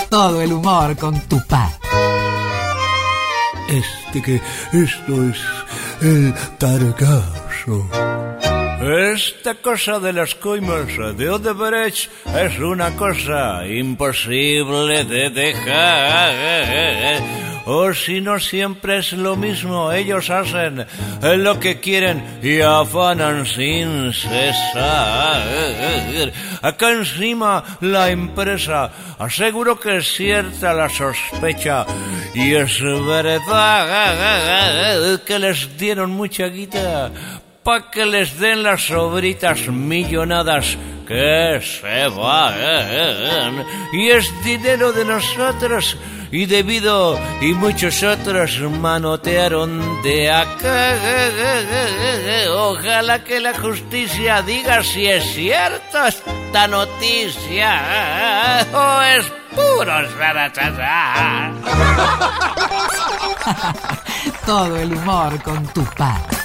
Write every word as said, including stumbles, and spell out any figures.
Todo el humor con Tupá. Este que esto es el Targazo. Esta cosa de las coimas de Odebrecht es una cosa imposible de dejar. O si no siempre es lo mismo, ellos hacen lo que quieren y afanan sin cesar. Acá encima la empresa aseguro que es cierta la sospecha y es verdad que les dieron mucha guita para que les den las sobritas millonadas que se van. Y es dinero de nosotros y debido y muchos otros manotearon de acá. Ojalá que la justicia diga si es cierta esta noticia o es puro sarachazá. Todo el humor con Tupá.